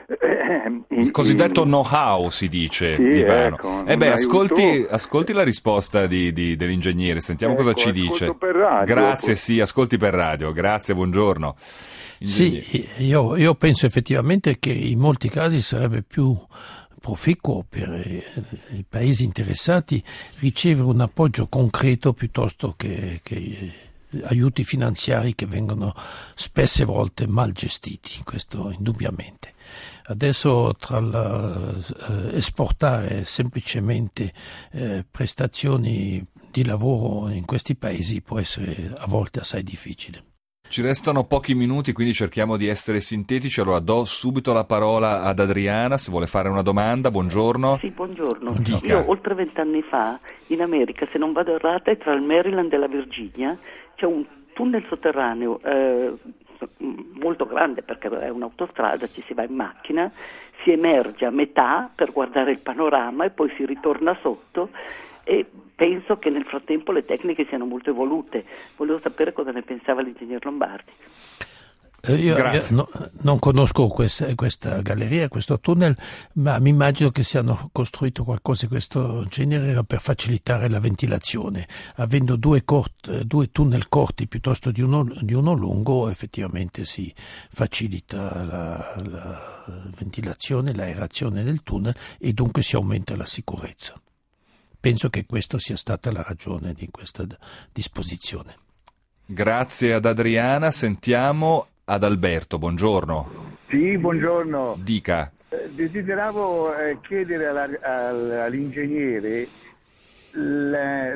il cosiddetto know-how, si dice, sì, Ivano. Ecco, eh beh, ascolti, aiuto. ascolti la risposta di, di, dell'ingegnere, sentiamo Ecco, cosa ci dice. Per radio, Grazie, poi. sì, ascolti per radio. Grazie, buongiorno. Ingegnere. Sì, io, io penso effettivamente che in molti casi sarebbe più proficuo per i paesi interessati ricevere un appoggio concreto piuttosto che, che aiuti finanziari che vengono spesse volte mal gestiti, questo indubbiamente. Adesso tra la, eh, esportare semplicemente eh, prestazioni di lavoro in questi paesi può essere a volte assai difficile. Ci restano pochi minuti, quindi cerchiamo di essere sintetici. Allora do subito la parola ad Adriana, se vuole fare una domanda. Buongiorno. Sì, buongiorno. Dica. Io oltre vent'anni fa in America, se non vado errata, tra il Maryland e la Virginia c'è un tunnel sotterraneo eh, molto grande, perché è un'autostrada, ci si va in macchina, si emerge a metà per guardare il panorama e poi si ritorna sotto, e penso che nel frattempo le tecniche siano molto evolute. Volevo sapere cosa ne pensava l'ingegner Lombardi. Eh, io, io no, non conosco questa, questa galleria, questo tunnel, ma mi immagino che siano costruito qualcosa di questo genere per facilitare la ventilazione. Avendo due, cort, due tunnel corti piuttosto di uno, di uno lungo, effettivamente si facilita la, la ventilazione, l'aerazione del tunnel, e dunque si aumenta la sicurezza. Penso che questa sia stata la ragione di questa disposizione. Grazie ad Adriana, sentiamo ad Alberto, buongiorno. Sì, buongiorno. Dica. Eh, desideravo eh, chiedere alla, al, all'ingegnere la,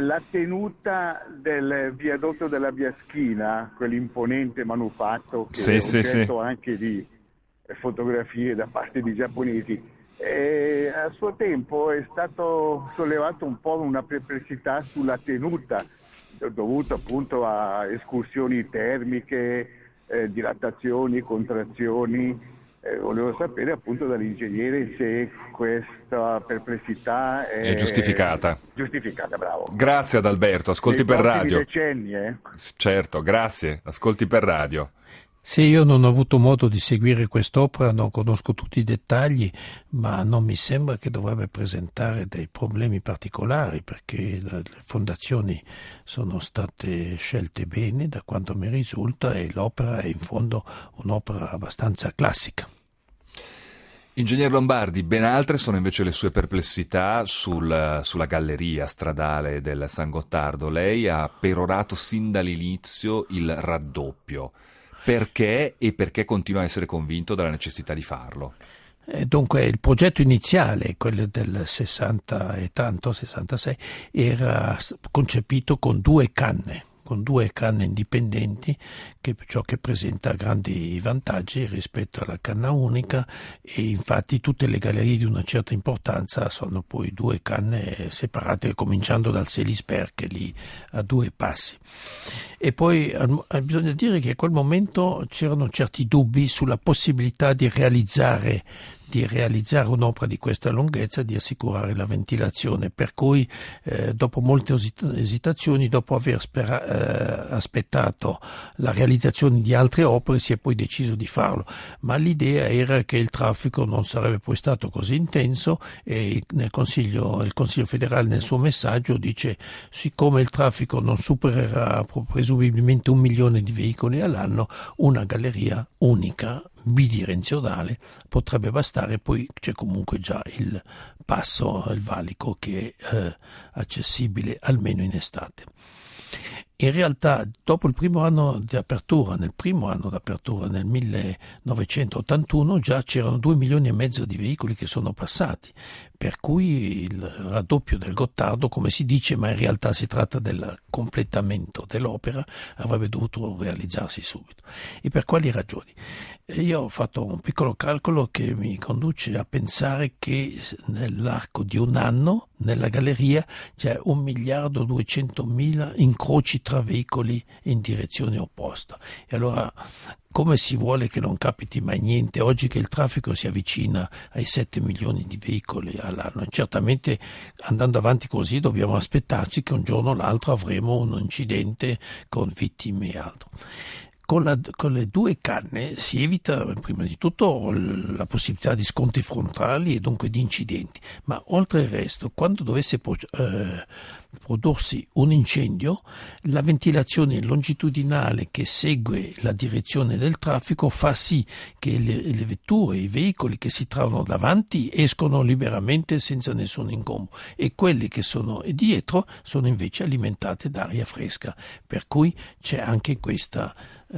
la tenuta del viadotto della Biaschina, quell'imponente manufatto che sì, è sì, oggetto sì. anche di fotografie da parte di giapponesi, e a suo tempo è stato sollevato un po' una perplessità sulla tenuta, dovuto appunto a escursioni termiche, eh, dilatazioni, contrazioni. Eh, volevo sapere appunto dall'ingegnere se questa perplessità è, È giustificata. Giustificata, bravo. Grazie ad Alberto, ascolti Nei per prossimi radio. decenni, eh? S- Certo, grazie, ascolti per radio. Sì, io non ho avuto modo di seguire quest'opera, non conosco tutti i dettagli, ma non mi sembra che dovrebbe presentare dei problemi particolari, perché le le fondazioni sono state scelte bene, da quanto mi risulta, e l'opera è in fondo un'opera abbastanza classica. Ingegner Lombardi, ben altre sono invece le sue perplessità sul, sulla galleria stradale del San Gottardo. Lei ha perorato sin dall'inizio il raddoppio. Perché e perché continua a essere convinto della necessità di farlo? Eh, dunque il progetto iniziale, quello del sessanta e tanto, sessantasei, era concepito con due canne, con due canne indipendenti, che ciò che presenta grandi vantaggi rispetto alla canna unica, e infatti tutte le gallerie di una certa importanza sono poi due canne separate, cominciando dal Selisberg, che è lì a due passi. E poi eh, bisogna dire che a quel momento c'erano certi dubbi sulla possibilità di realizzare di realizzare un'opera di questa lunghezza, di assicurare la ventilazione, per cui eh, dopo molte esitazioni, dopo aver spera- eh, aspettato la realizzazione di altre opere, si è poi deciso di farlo, ma l'idea era che il traffico non sarebbe poi stato così intenso, e nel Consiglio, il Consiglio federale nel suo messaggio dice: siccome il traffico non supererà presumibilmente un milione di veicoli all'anno, una galleria unica bidirezionale potrebbe bastare. Poi c'è comunque già il passo, il valico, che è eh, accessibile almeno in estate. In realtà, dopo il primo anno di apertura, nel primo anno d'apertura nel millenovecentottantuno, già c'erano due milioni e mezzo di veicoli che sono passati, per cui il raddoppio del Gottardo, come si dice, ma in realtà si tratta del completamento dell'opera, avrebbe dovuto realizzarsi subito. E per quali ragioni? Io ho fatto un piccolo calcolo che mi conduce a pensare che nell'arco di un anno nella galleria c'è un miliardo duecentomila incroci tra veicoli in direzione opposta. E allora, come si vuole che non capiti mai niente oggi che il traffico si avvicina ai sette milioni di veicoli all'anno? E certamente, andando avanti così, dobbiamo aspettarci che un giorno o l'altro avremo un incidente con vittime e altro. Con, la, con le due canne si evita prima di tutto la possibilità di scontri frontali e dunque di incidenti, ma oltre il resto, quando dovesse eh, prodursi un incendio, la ventilazione longitudinale che segue la direzione del traffico fa sì che le, le vetture, i veicoli che si trovano davanti escono liberamente senza nessun incombo, e quelli che sono dietro sono invece alimentate d'aria fresca, per cui c'è anche questa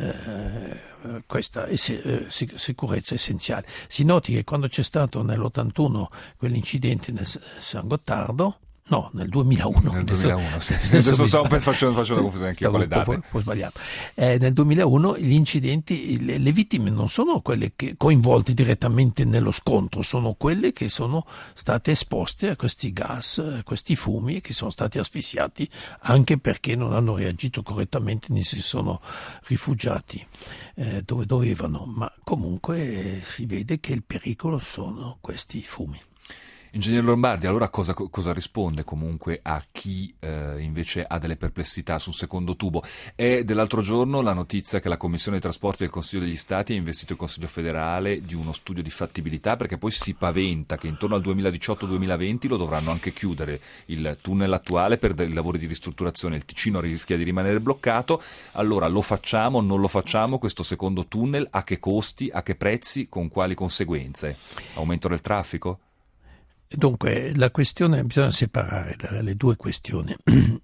Eh, questa ess- eh, sic- sicurezza essenziale. Si noti che quando c'è stato nell'ottantuno quell'incidente nel S- San Gottardo, no, nel duemilauno. Nel adesso, duemilauno, sì. adesso Adesso mi stavo sbaglio. facendo, facendo confusione anche io con le Stavo date. Un po', un po' sbagliato. Eh, nel duemilauno gli incidenti, le, le vittime non sono quelle che coinvolte direttamente nello scontro, sono quelle che sono state esposte a questi gas, a questi fumi, e che sono stati asfissiati anche perché non hanno reagito correttamente né si sono rifugiati eh, dove dovevano, ma comunque eh, si vede che il pericolo sono questi fumi. Ingegner Lombardi, allora cosa, cosa risponde comunque a chi eh, invece ha delle perplessità sul secondo tubo? È dell'altro giorno la notizia che la Commissione dei Trasporti del Consiglio degli Stati ha investito il Consiglio federale di uno studio di fattibilità, perché poi si paventa che intorno al duemiladiciotto duemilaventi lo dovranno anche chiudere il tunnel attuale per dei lavori di ristrutturazione. Il Ticino rischia di rimanere bloccato. Allora, lo facciamo, non lo facciamo questo secondo tunnel? A che costi, a che prezzi, con quali conseguenze? Aumento del traffico? Dunque, la questione, bisogna separare le, le due questioni.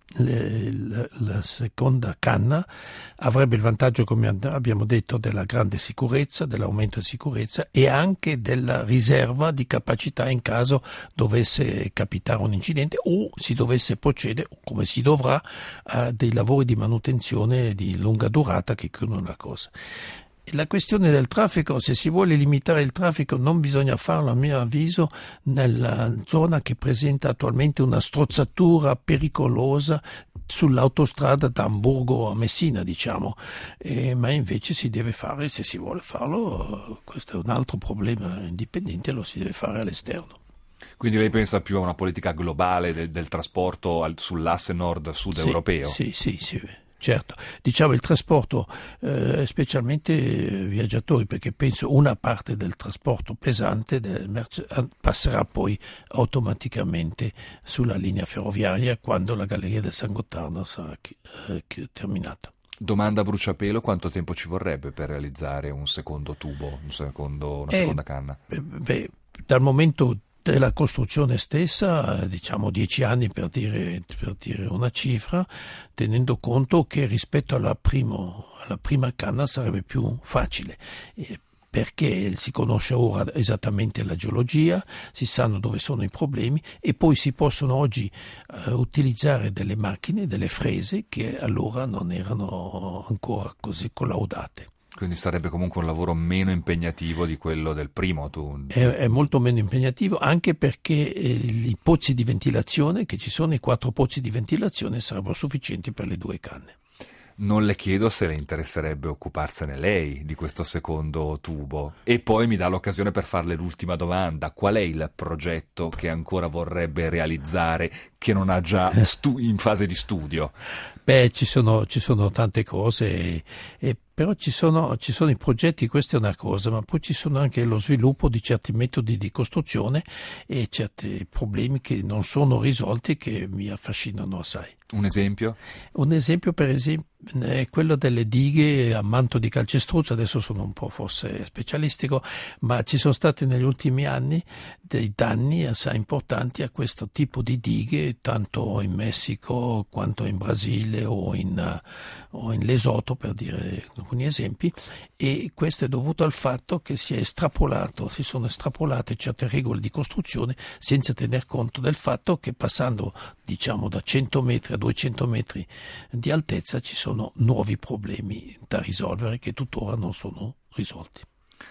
Le, la, la seconda canna avrebbe il vantaggio, come abbiamo detto, della grande sicurezza, dell'aumento di sicurezza e anche della riserva di capacità in caso dovesse capitare un incidente o si dovesse procedere, come si dovrà, a dei lavori di manutenzione di lunga durata che chiudono la cosa. La questione del traffico, se si vuole limitare il traffico, non bisogna farlo, a mio avviso, nella zona che presenta attualmente una strozzatura pericolosa sull'autostrada da Amburgo a Messina, diciamo, eh, ma invece si deve fare, se si vuole farlo, questo è un altro problema indipendente, lo si deve fare all'esterno. Quindi lei pensa più a una politica globale del, del trasporto al, sull'asse nord-sud sì, europeo? Sì, sì, sì. Certo, diciamo il trasporto, eh, specialmente viaggiatori, perché penso una parte del trasporto pesante del merce, passerà poi automaticamente sulla linea ferroviaria quando la galleria del San Gottardo sarà eh, terminata. Domanda a bruciapelo, quanto tempo ci vorrebbe per realizzare un secondo tubo, un secondo, una eh, seconda canna? Beh, dal momento della costruzione stessa, diciamo dieci anni per dire, per dire una cifra, tenendo conto che rispetto alla, primo, alla prima canna sarebbe più facile, eh, perché si conosce ora esattamente la geologia, si sanno dove sono i problemi e poi si possono oggi eh, utilizzare delle macchine, delle frese che allora non erano ancora così collaudate. Quindi sarebbe comunque un lavoro meno impegnativo di quello del primo. Tu... È, è molto meno impegnativo, anche perché eh, i pozzi di ventilazione, che ci sono i quattro pozzi di ventilazione, sarebbero sufficienti per le due canne. Non le chiedo se le interesserebbe occuparsene lei di questo secondo tubo. E poi mi dà l'occasione per farle l'ultima domanda. Qual è il progetto che ancora vorrebbe realizzare, che non ha già stu- in fase di studio? Beh, ci sono, ci sono tante cose, e, e però ci sono, ci sono i progetti, questa è una cosa, ma poi ci sono anche lo sviluppo di certi metodi di costruzione e certi problemi che non sono risolti che mi affascinano assai. Un esempio? Un esempio per esempio è quello delle dighe a manto di calcestruzzo, adesso sono un po' forse specialistico, ma ci sono stati negli ultimi anni dei danni assai importanti a questo tipo di dighe, tanto in Messico quanto in Brasile o in, o in Lesotho, per dire alcuni esempi, e questo è dovuto al fatto che si è estrapolato, si sono estrapolate certe regole di costruzione senza tener conto del fatto che passando diciamo da cento metri a duecento metri di altezza ci sono nuovi problemi da risolvere che tuttora non sono risolti.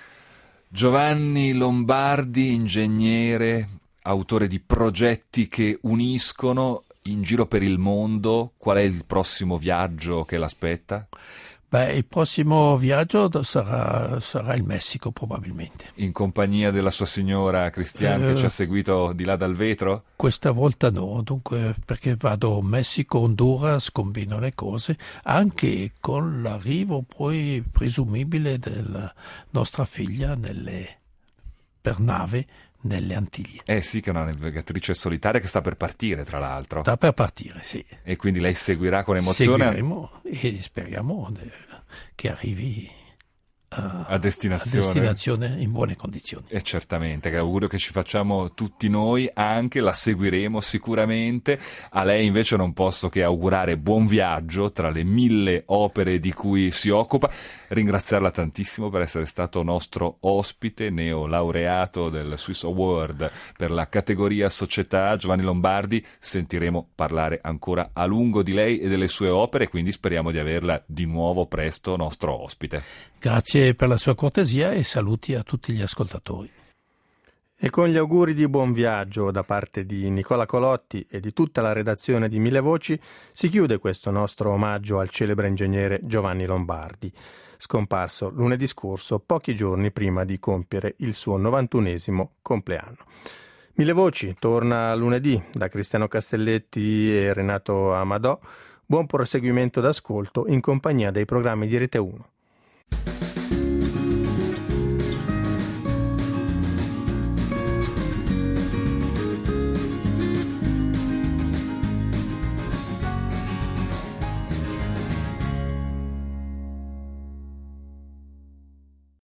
Giovanni Lombardi, ingegnere, autore di progetti che uniscono, in giro per il mondo. Qual è il prossimo viaggio che l'aspetta? Beh, il prossimo viaggio sarà, sarà il Messico probabilmente. In compagnia della sua signora Cristian eh, che ci ha seguito di là dal vetro? Questa volta no, dunque perché vado Messico, Honduras, combino le cose, anche con l'arrivo poi presumibile della nostra figlia nelle, per nave nelle Antiglie. Eh sì, che è una navigatrice solitaria che sta per partire, tra l'altro. Sta per partire, sì. E quindi lei seguirà con emozione. Seguiremo e speriamo che arrivi a, a, destinazione. a destinazione in buone condizioni. E certamente, che augurio che ci facciamo tutti noi, anche la seguiremo sicuramente. A lei invece non posso che augurare buon viaggio tra le mille opere di cui si occupa, ringraziarla tantissimo per essere stato nostro ospite, neolaureato del Swiss Award per la categoria società. Giovanni Lombardi, sentiremo parlare ancora a lungo di lei e delle sue opere, quindi speriamo di averla di nuovo presto nostro ospite. Grazie per la sua cortesia e saluti a tutti gli ascoltatori. E con gli auguri di buon viaggio da parte di Nicola Colotti e di tutta la redazione di Mille Voci si chiude questo nostro omaggio al celebre ingegnere Giovanni Lombardi, scomparso lunedì scorso, pochi giorni prima di compiere il suo novantunesimo compleanno. Mille Voci torna lunedì da Cristiano Castelletti e Renato Amadò. Buon proseguimento d'ascolto in compagnia dei programmi di Rete uno.